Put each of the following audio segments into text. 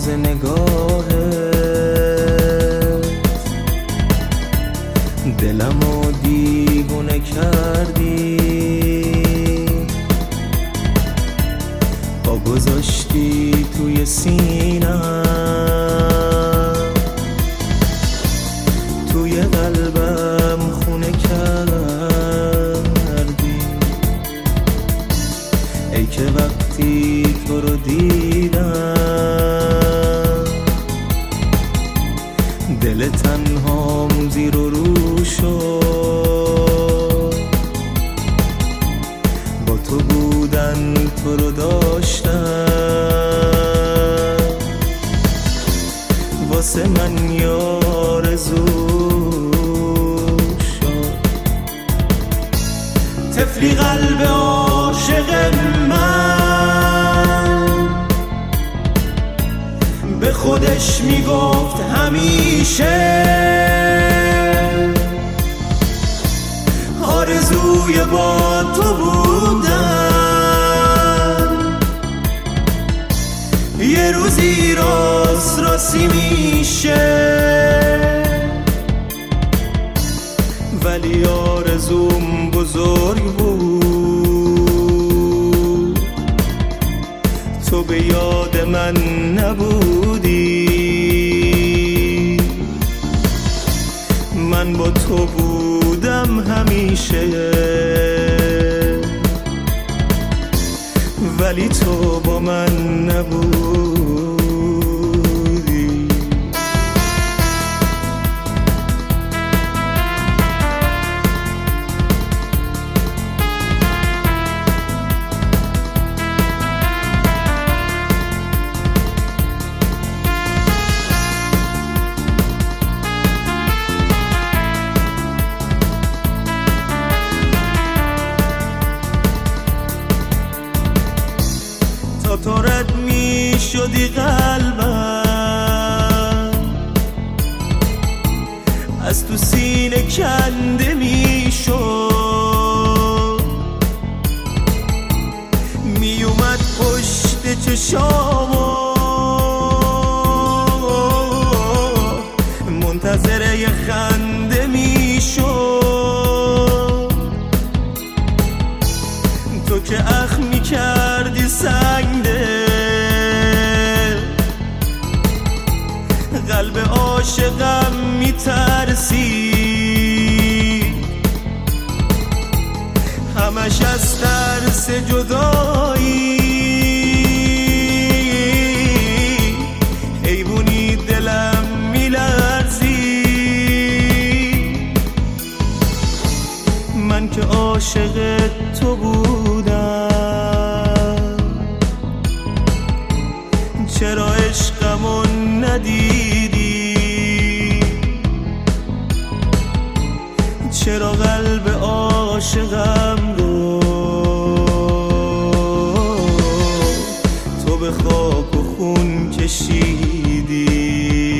ناز نگاهت دلمو دیوونه کردی، پا گذاشتی توی سینم، توی قلبم خونه کردی. ای که وقتی تو رو دیدم دل تنهام زیر و رو شد، با تو بودن تو رو داشتم، واسه من یارزو شد. طفلی قلب عاشق من به خودش میگفت همیشه آرزوی با تو بودن یه روزی راستی میشه، ولی آرزوم بزرگ بود، تو به یاد من نبودی، من با تو بودم همیشه، ولی تو با من نبودی. تا تو رد می شدی قلبم از تو سینه کنده می شد، می اومد پشت چشامو منتظر یه خنده می شد، تو که اخم می کردی سنگ دل، قلب عاشقم می ترسی، همش از ترس جدایی حیوانی دلم می لرزی، من که عاشق تو بودم چرا عشقمو ندیدی، چرا قلب عاشقم رو تو به خاک و خون کشیدی.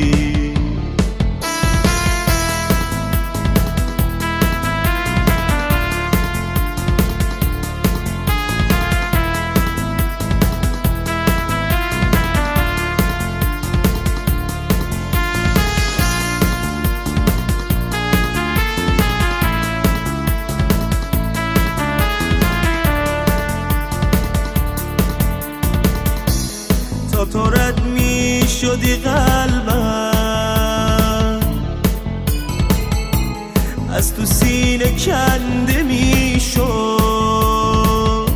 تا تو رد می شدی قلبم از تو سینه کنده می شد،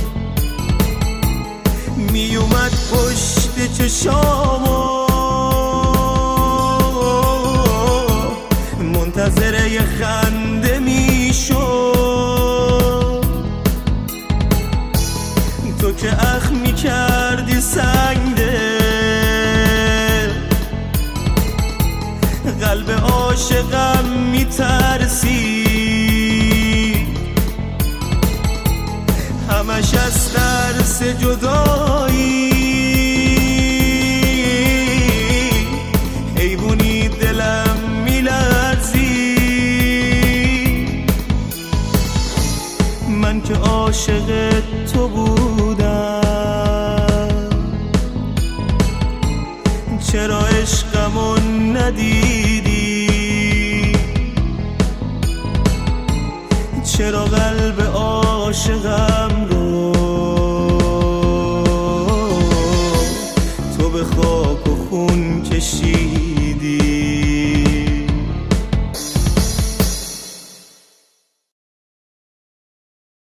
می اومد پشت چشامو منتظر یه خنده می شد، تو که اخم می کردی سنگ دل، قلب عاشقم می ترسی، همش از ترس جدایی حیوانی دلم می لرزی، من که عاشق